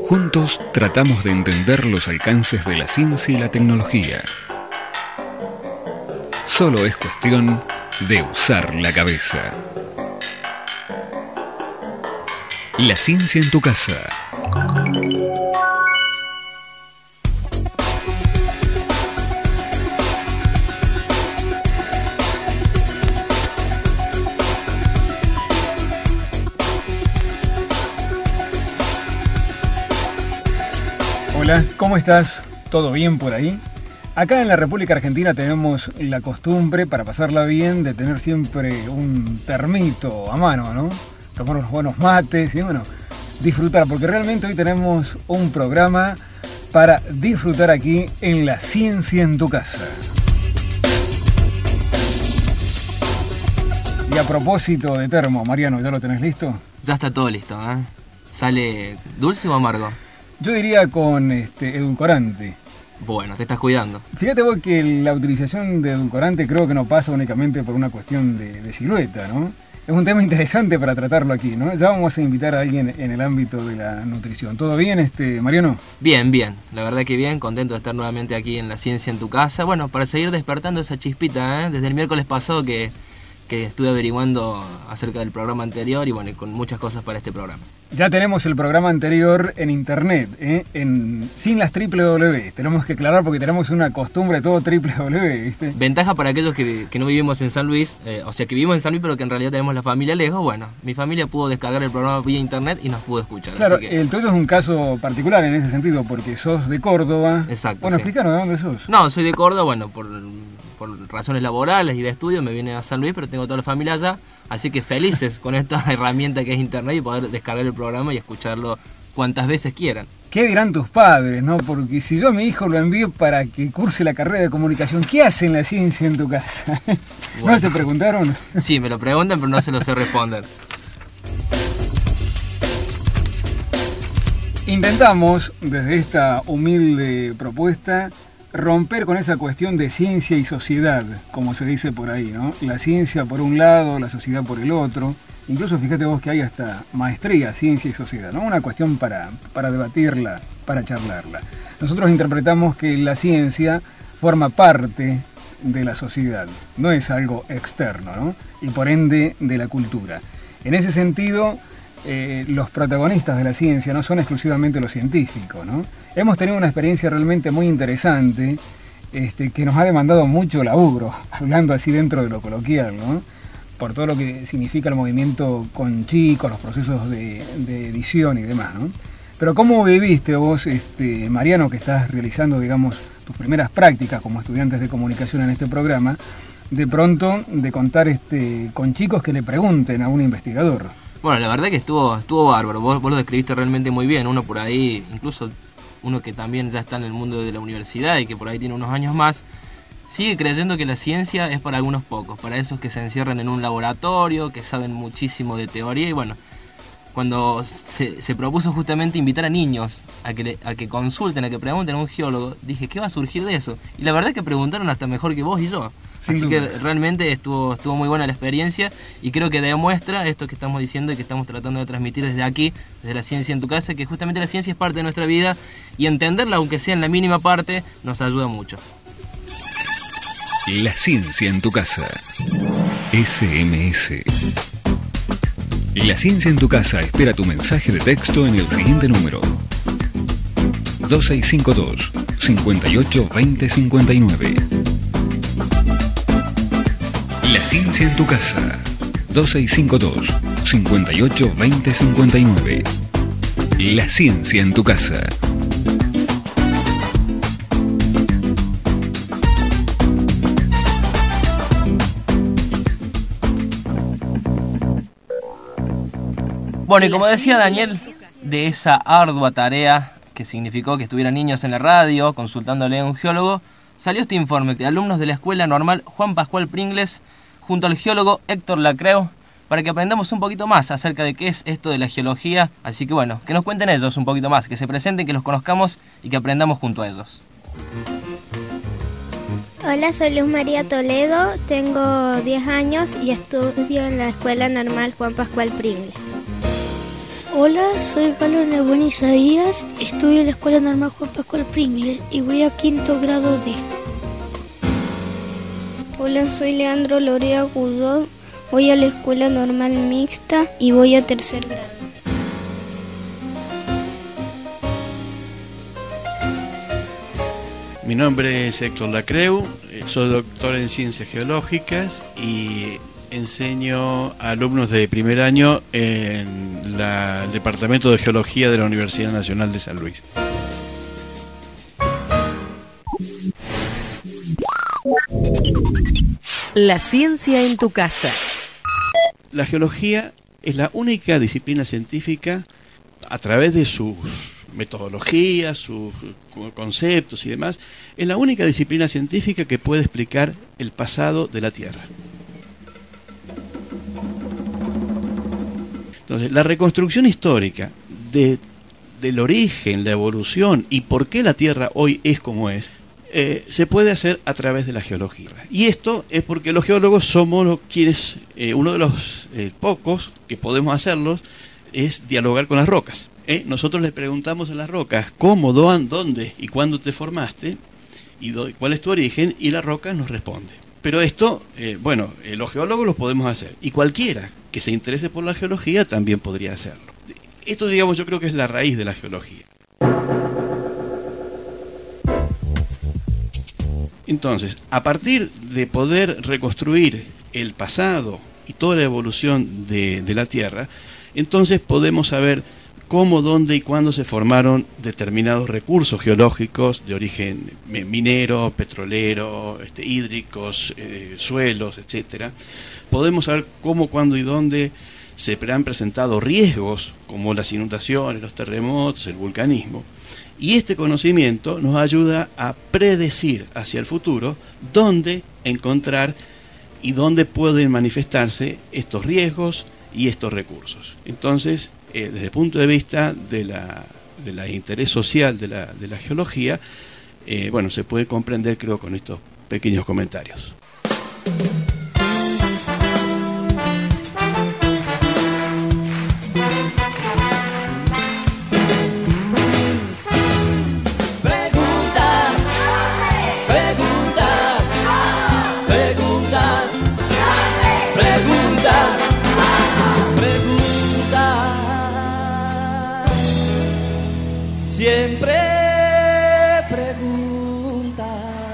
Juntos tratamos de entender los alcances de la ciencia y la tecnología. Solo es cuestión de usar la cabeza. La ciencia en tu casa. Hola, ¿cómo estás? ¿Todo bien por ahí? Acá en la República Argentina tenemos la costumbre, para pasarla bien, de tener siempre un termito a mano, ¿no? Tomar unos buenos mates y, bueno, disfrutar, porque realmente hoy tenemos un programa para disfrutar aquí en La Ciencia en tu Casa. Y a propósito de termo, Mariano, ¿ya lo tenés listo? Ya está todo listo, ¿eh? ¿Sale dulce o amargo? Yo diría con edulcorante. Bueno, te estás cuidando. Fíjate vos que la utilización de edulcorante creo que no pasa únicamente por una cuestión de silueta, ¿no? Es un tema interesante para tratarlo aquí, ¿no? Ya vamos a invitar a alguien en el ámbito de la nutrición. ¿Todo bien, Mariano? Bien, bien. La verdad que bien. Contento de estar nuevamente aquí en La Ciencia en tu Casa. Bueno, para seguir despertando esa chispita, ¿eh? Desde el miércoles pasado que estuve averiguando acerca del programa anterior y bueno, con muchas cosas para este programa. Ya tenemos el programa anterior en internet, sin las www. Tenemos que aclarar porque tenemos una costumbre todo www, ¿viste? Ventaja para aquellos que no vivimos en San Luis, o sea que vivimos en San Luis pero que en realidad tenemos la familia lejos. Bueno, mi familia pudo descargar el programa vía internet y nos pudo escuchar. Claro, así que... el tuyo es un caso particular en ese sentido porque sos de Córdoba. Exacto. Bueno, sí. Explícanos de dónde sos. No, soy de Córdoba, bueno, por razones laborales y de estudio me vine a San Luis, pero tengo toda la familia allá, así que felices con esta herramienta que es internet y poder descargar el programa y escucharlo cuantas veces quieran. ¿Qué dirán tus padres, no? Porque si yo a mi hijo lo envío para que curse la carrera de comunicación, ¿qué hace en La Ciencia en tu Casa? Bueno. ¿No se preguntaron? Sí, me lo preguntan, pero no se lo sé responder. Intentamos, desde esta humilde propuesta, romper con esa cuestión de ciencia y sociedad, como se dice por ahí, ¿no? La ciencia por un lado, la sociedad por el otro. Incluso fíjate vos que hay hasta maestría, ciencia y sociedad, ¿no? Una cuestión para debatirla, para charlarla. Nosotros interpretamos que la ciencia forma parte de la sociedad, no es algo externo, ¿no? Y por ende de la cultura. En ese sentido, los protagonistas de la ciencia no son exclusivamente los científicos, ¿no? Hemos tenido una experiencia realmente muy interesante que nos ha demandado mucho laburo, hablando así dentro de lo coloquial, ¿no? Por todo lo que significa el movimiento con chicos, los procesos de edición y demás, ¿no? Pero ¿cómo viviste vos, Mariano, que estás realizando, digamos, tus primeras prácticas como estudiantes de comunicación en este programa, de pronto de contar con chicos que le pregunten a un investigador? Bueno, la verdad que estuvo bárbaro, vos lo describiste realmente muy bien, uno por ahí, incluso uno que también ya está en el mundo de la universidad y que por ahí tiene unos años más, sigue creyendo que la ciencia es para algunos pocos, para esos que se encierran en un laboratorio, que saben muchísimo de teoría y bueno, cuando se propuso justamente invitar a niños a que consulten, a que pregunten a un geólogo, dije, ¿qué va a surgir de eso? Y la verdad es que preguntaron hasta mejor que vos y yo. Así que realmente estuvo muy buena la experiencia y creo que demuestra esto que estamos diciendo y que estamos tratando de transmitir desde aquí, desde La Ciencia en tu Casa, que justamente la ciencia es parte de nuestra vida y entenderla, aunque sea en la mínima parte, nos ayuda mucho. La Ciencia en tu Casa. SMS. La Ciencia en tu Casa espera tu mensaje de texto en el siguiente número: 2652 58 20 59. La Ciencia en tu Casa. 2652 58 20 59. La Ciencia en tu Casa. Bueno, y como decía Daniel, de esa ardua tarea que significó que estuvieran niños en la radio consultándole a un geólogo, salió este informe de alumnos de la Escuela Normal Juan Pascual Pringles junto al geólogo Héctor Lacreu para que aprendamos un poquito más acerca de qué es esto de la geología. Así que bueno, que nos cuenten ellos un poquito más, que se presenten, que los conozcamos y que aprendamos junto a ellos. Hola, soy Luz María Toledo, tengo 10 años y estudio en la Escuela Normal Juan Pascual Pringles. Hola, soy Carlos Nebuen Isaías, estudio en la Escuela Normal Juan Pascual Pringles y voy a quinto grado D. Hola, soy Leandro Lorea Guyot, voy a la Escuela Normal Mixta y voy a tercer grado. Mi nombre es Héctor Lacreu, soy doctor en Ciencias Geológicas y enseño a alumnos de primer año en el Departamento de Geología de la Universidad Nacional de San Luis. La ciencia en tu casa. La geología es la única disciplina científica, a través de sus metodologías, sus conceptos y demás, es la única disciplina científica que puede explicar el pasado de la Tierra. Entonces, la reconstrucción histórica del origen, la evolución y por qué la Tierra hoy es como es, se puede hacer a través de la geología. Y esto es porque los geólogos somos quienes, uno de los pocos que podemos hacerlos es dialogar con las rocas. Nosotros le preguntamos a las rocas cómo, dónde y cuándo te formaste y cuál es tu origen, y la roca nos responde. Pero esto, los geólogos lo podemos hacer, y cualquiera que se interese por la geología también podría hacerlo. Esto, digamos, yo creo que es la raíz de la geología. Entonces, a partir de poder reconstruir el pasado y toda la evolución de la Tierra, entonces podemos saber cómo, dónde y cuándo se formaron determinados recursos geológicos de origen minero, petrolero, hídricos, suelos, etcétera. Podemos saber cómo, cuándo y dónde se han presentado riesgos como las inundaciones, los terremotos, el vulcanismo. Y este conocimiento nos ayuda a predecir hacia el futuro dónde encontrar y dónde pueden manifestarse estos riesgos y estos recursos. Entonces, desde el punto de vista del interés social de la geología, se puede comprender, creo, con estos pequeños comentarios. Siempre pregunta.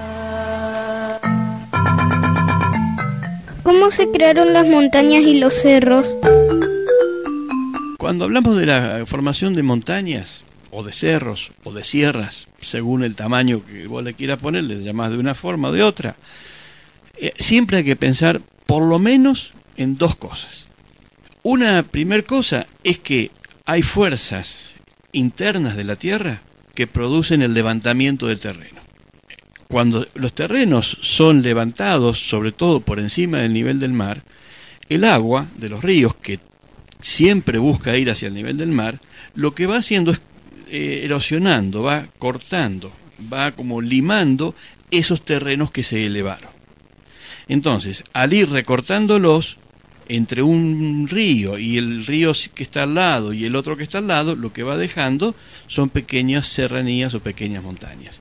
¿Cómo se crearon las montañas y los cerros? Cuando hablamos de la formación de montañas, o de cerros, o de sierras, según el tamaño que vos le quieras poner, le llamás de una forma o de otra, siempre hay que pensar por lo menos en dos cosas. Una primer cosa es que hay fuerzas internas de la Tierra que producen el levantamiento del terreno. Cuando los terrenos son levantados, sobre todo por encima del nivel del mar, el agua de los ríos, que siempre busca ir hacia el nivel del mar, lo que va haciendo es erosionando, va cortando, va como limando esos terrenos que se elevaron. Entonces, al ir recortándolos, entre un río y el río que está al lado y el otro que está al lado, lo que va dejando son pequeñas serranías o pequeñas montañas.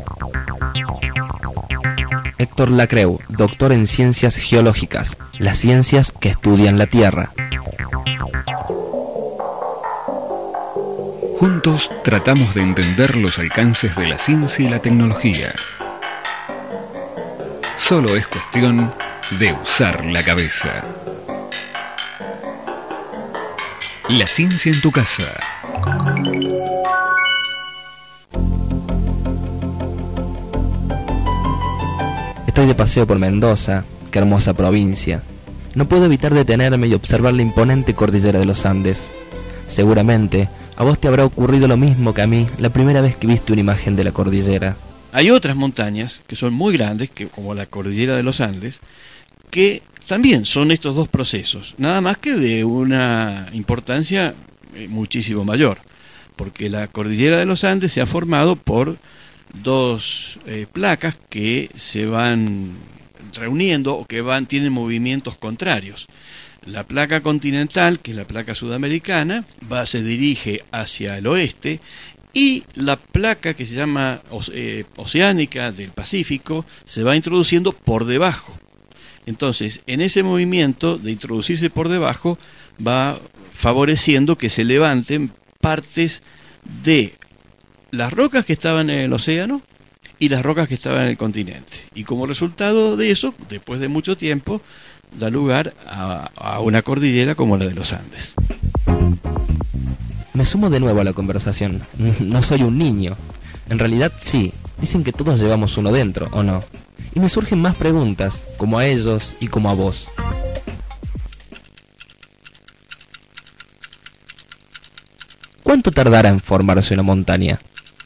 Héctor Lacreu, doctor en Ciencias Geológicas, las ciencias que estudian la Tierra. Juntos tratamos de entender los alcances de la ciencia y la tecnología. Solo es cuestión de usar la cabeza. La ciencia en tu casa. Estoy de paseo por Mendoza, qué hermosa provincia. No puedo evitar detenerme y observar la imponente cordillera de los Andes. Seguramente a vos te habrá ocurrido lo mismo que a mí la primera vez que viste una imagen de la cordillera. Hay otras montañas que son muy grandes, como la cordillera de los Andes, que también son estos dos procesos, nada más que de una importancia muchísimo mayor, porque la cordillera de los Andes se ha formado por dos placas que se van reuniendo o que tienen movimientos contrarios. La placa continental, que es la placa sudamericana, se dirige hacia el oeste, y la placa que se llama oceánica del Pacífico se va introduciendo por debajo. Entonces, en ese movimiento de introducirse por debajo, va favoreciendo que se levanten partes de las rocas que estaban en el océano y las rocas que estaban en el continente. Y como resultado de eso, después de mucho tiempo, da lugar a una cordillera como la de los Andes. Me sumo de nuevo a la conversación. No soy un niño. En realidad sí. Dicen que todos llevamos uno dentro, ¿o no? Y me surgen más preguntas, como a ellos y como a vos. ¿Cuánto tardará en formarse una montaña?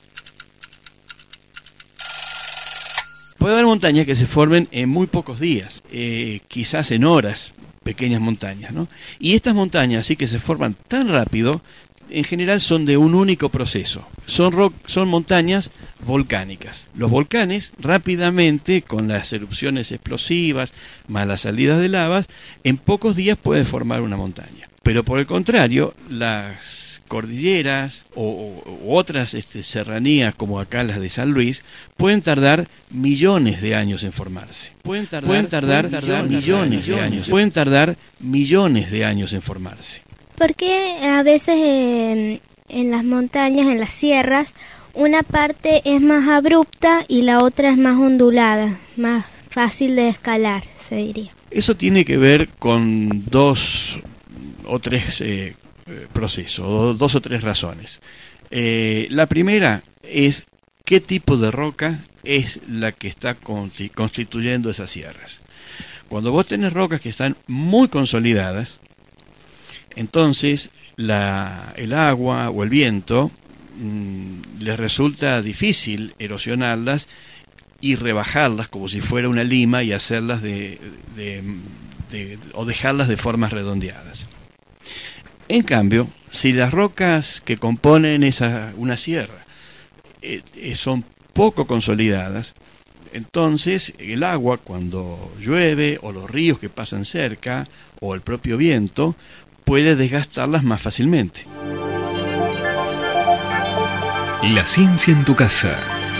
Puede haber montañas que se formen en muy pocos días, quizás en horas, pequeñas montañas, ¿no? Y estas montañas, sí que se forman tan rápido, en general son de un único proceso. Son montañas volcánicas. Los volcanes, rápidamente, con las erupciones explosivas, más las salidas de lavas, en pocos días pueden formar una montaña. Pero por el contrario, las cordilleras o otras serranías, como acá las de San Luis, pueden tardar millones de años en formarse. Pueden tardar millones de años en formarse. ¿Por qué a veces en las montañas, en las sierras, una parte es más abrupta y la otra es más ondulada, más fácil de escalar, se diría? Eso tiene que ver con dos o tres procesos, dos o tres razones. La primera es qué tipo de roca es la que está constituyendo esas sierras. Cuando vos tenés rocas que están muy consolidadas, entonces el agua o el viento les resulta difícil erosionarlas y rebajarlas como si fuera una lima y hacerlas o dejarlas de formas redondeadas. En cambio, si las rocas que componen una sierra son poco consolidadas, entonces el agua, cuando llueve, o los ríos que pasan cerca, o el propio viento, puede desgastarlas más fácilmente. La ciencia en tu casa.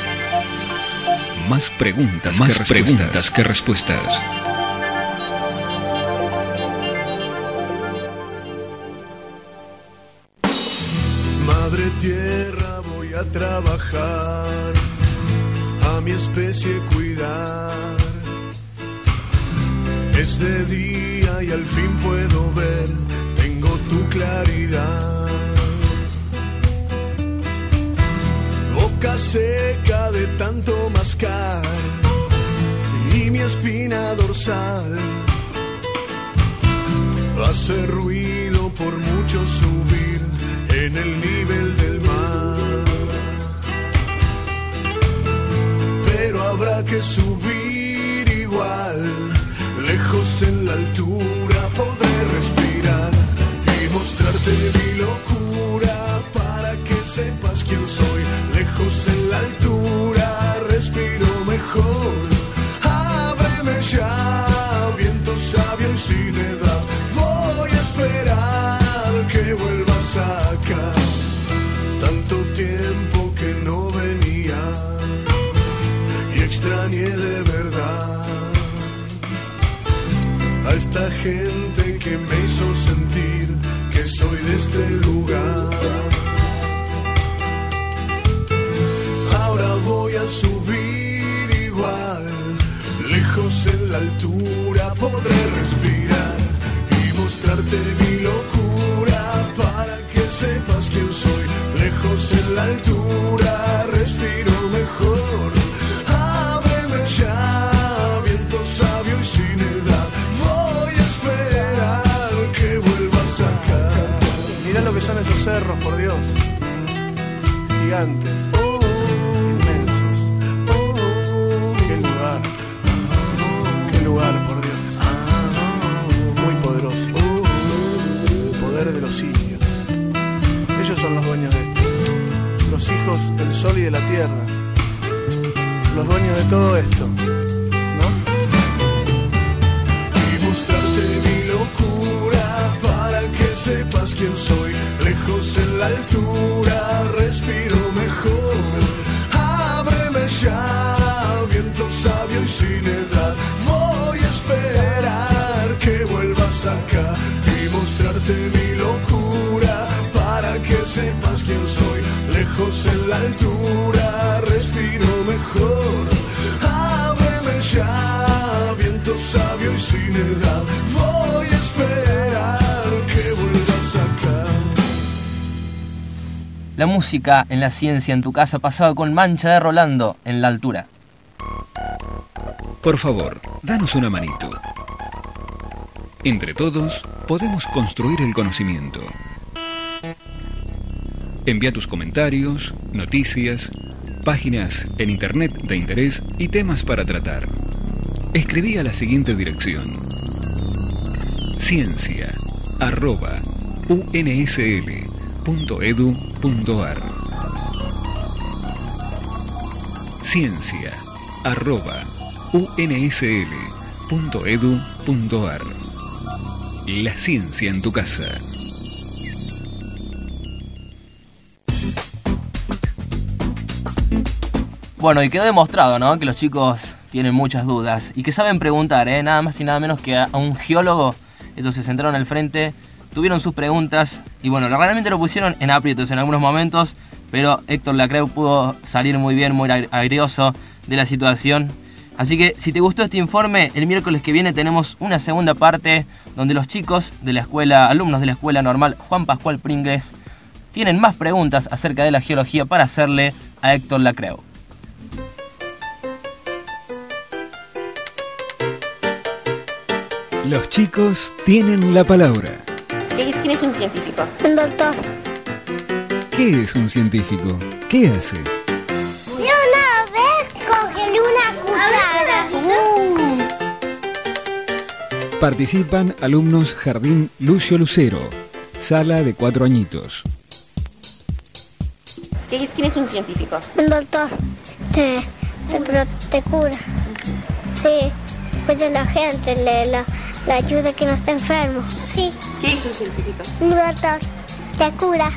Más preguntas que respuestas. Madre tierra, voy a trabajar, a mi especie cuidar. Es de día y al fin puedo ver, tengo tu claridad. Boca seca de tanto mascar y mi espina dorsal hace ruido por mucho subir en el nivel del mar. Pero habrá que subir igual, lejos en la altura podré respirar y mostrarte mi locura para que sepas quién soy. Lejos en la altura respiro mejor. Ábreme ya, viento sabio y sin edad. Voy a esperar que vuelvas acá. Tanto tiempo que no venía y extrañé de verdad a esta gente que me hizo sentir que soy de este lugar. Ahora voy a subir igual, lejos en la altura podré respirar y mostrarte mi locura para que sepas quién soy. Lejos en la altura respiro mejor. Ábreme ya, viento sabio y sin edad. Voy a esperar que vuelvas acá. Mirá lo que son esos cerros, por Dios. Gigantes. Qué lugar, por Dios. Muy poderoso. El poder de los simios. Ellos son los dueños de esto. Los hijos del sol y de la tierra. Los dueños de todo esto, ¿no? Y mostrarte mi locura que sepas quién soy. Lejos en la altura, respiro mejor. Ábreme ya, viento sabio y sin edad. Voy a esperar que vuelvas acá y mostrarte mi locura para que sepas quién soy. Lejos en la altura, respiro mejor. Ábreme ya, viento sabio y sin edad. Voy a esperar que vuelvas acá. La música en la ciencia en tu casa pasaba con Mancha de Rolando en la altura. Por favor, danos una manito. Entre todos, podemos construir el conocimiento. Envía tus comentarios, noticias, páginas en internet de interés y temas para tratar. Escribí a la siguiente dirección: ciencia@unsl.edu.ar. ciencia@unsl.edu.ar. La ciencia en tu casa. Bueno, y quedó demostrado, ¿no?, que los chicos tienen muchas dudas y que saben preguntar, nada más y nada menos que a un geólogo. Ellos se sentaron al frente, tuvieron sus preguntas y bueno, realmente lo pusieron en aprietos en algunos momentos, pero Héctor Lacreu pudo salir muy bien, muy airioso de la situación. Así que si te gustó este informe, el miércoles que viene tenemos una segunda parte donde los chicos de la escuela, alumnos de la Escuela Normal Juan Pascual Pringles, tienen más preguntas acerca de la geología para hacerle a Héctor Lacreu. Los chicos tienen la palabra. ¿Quién es un científico? Un doctor. ¿Qué es un científico? ¿Qué hace? Yo una vez cogí una cuchara. Participan alumnos Jardín Lucio Lucero, sala de 4 añitos. ¿Quién es un científico? Un doctor. Te cura. Sí. Cuida a la gente, la ayuda que no está enfermo. Sí. ¿Qué es un científico? Un doctor. Te cura.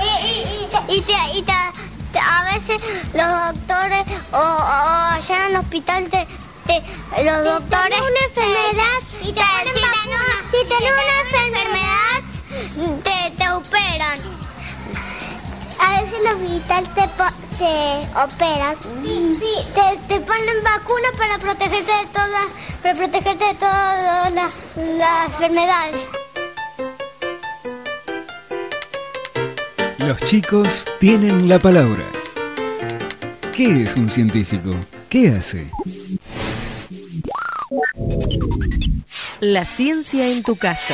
A veces los doctores o allá en el hospital los doctores una enfermedad y te si tenés una enfermedad te operan. A veces los militares te operan. Sí. Te ponen vacunas para protegerte de todas las enfermedades. Los chicos tienen la palabra. ¿Qué es un científico? ¿Qué hace? La ciencia en tu casa.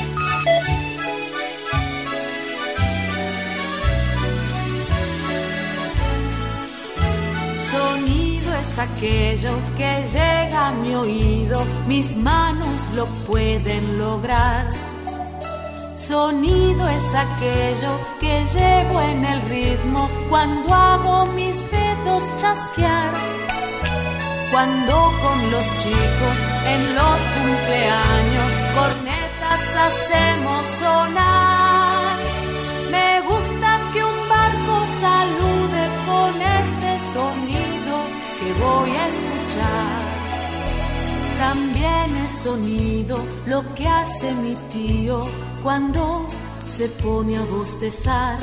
Sonido es aquello que llega a mi oído, mis manos lo pueden lograr. Sonido es aquello que llevo en el ritmo cuando hago mis dedos chasquear. Cuando con los chicos en los cumpleaños cornetas hacemos sonar. Me gusta que un barco salude con este sonido que voy a escuchar. También es sonido lo que hace mi tío cuando se pone a bostezar.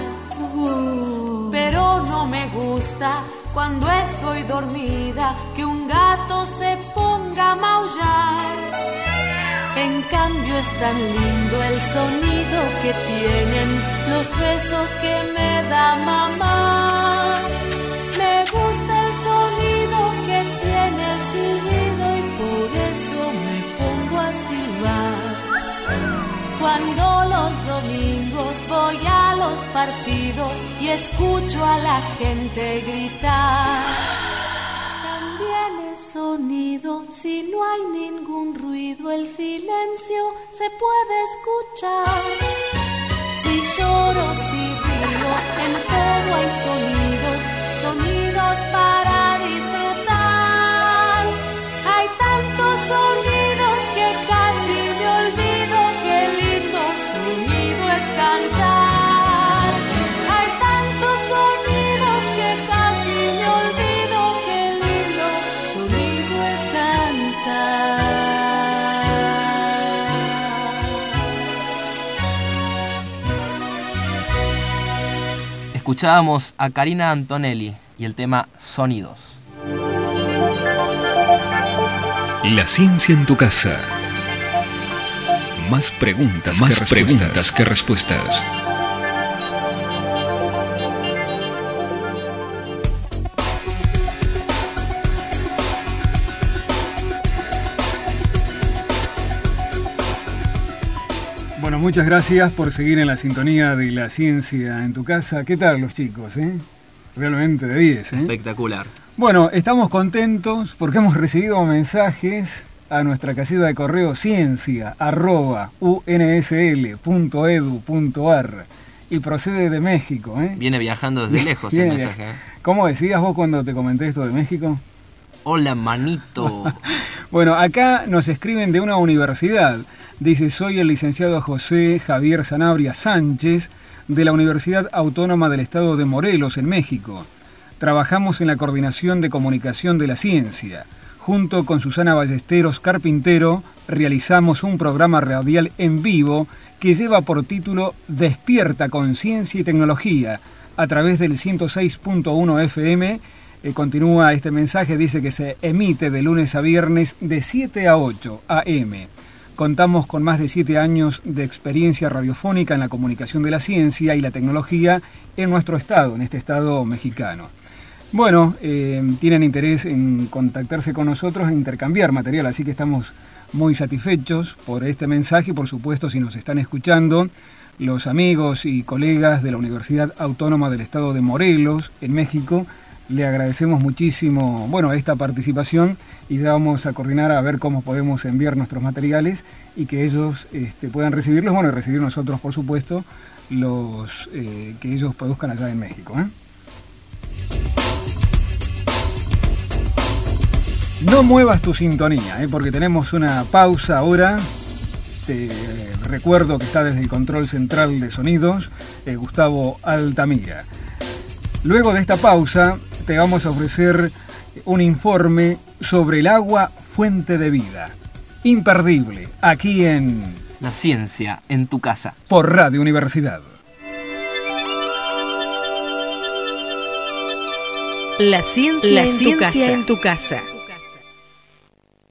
Pero no me gusta cuando estoy dormida que un gato se ponga a maullar. En cambio es tan lindo el sonido que tienen los besos que me da mamá. Me gusta el sonido que tiene el silbido y por eso me pongo a silbar. Cuando los domingos voy a los partidos y escucho a la gente gritar. También es sonido, si no hay ningún ruido, el silencio se puede escuchar. Si lloro, si río, en todo hay sonidos, sonidos para disfrutar. Hay tantos sonidos que casi me olvido. Qué lindo sonido Escuchábamos a Karina Antonelli y el tema Sonidos. La ciencia en tu casa. Más preguntas que respuestas. Bueno, muchas gracias por seguir en la sintonía de La Ciencia en tu Casa. ¿Qué tal los chicos? Realmente de 10. Espectacular. Bueno, estamos contentos porque hemos recibido mensajes a nuestra casilla de correo ciencia@unsl.edu.ar y procede de México. Viene viajando desde lejos el mensaje. ¿Cómo decías vos cuando te comenté esto de México? Hola, manito. Bueno, acá nos escriben de una universidad. Dice, soy el licenciado José Javier Sanabria Sánchez de la Universidad Autónoma del Estado de Morelos, en México. Trabajamos en la coordinación de comunicación de la ciencia. Junto con Susana Ballesteros Carpintero, realizamos un programa radial en vivo que lleva por título Despierta con Ciencia y Tecnología a través del 106.1 FM. Continúa este mensaje, dice que se emite de lunes a viernes de 7 a 8 a.m. Contamos con más de 7 años de experiencia radiofónica en la comunicación de la ciencia y la tecnología en nuestro estado, en este estado mexicano. Bueno, tienen interés en contactarse con nosotros e intercambiar material, así que estamos muy satisfechos por este mensaje y por supuesto si nos están escuchando los amigos y colegas de la Universidad Autónoma del Estado de Morelos, en México, le agradecemos muchísimo, esta participación y ya vamos a coordinar a ver cómo podemos enviar nuestros materiales y que ellos puedan recibirlos, y recibir nosotros, por supuesto, los que ellos produzcan allá en México. No muevas tu sintonía, porque tenemos una pausa ahora. Te recuerdo que está desde el control central de sonidos Gustavo Altamira. Luego de esta pausa te vamos a ofrecer un informe sobre el agua, fuente de vida. Imperdible, aquí en La Ciencia en tu Casa. Por Radio Universidad. La ciencia en tu casa.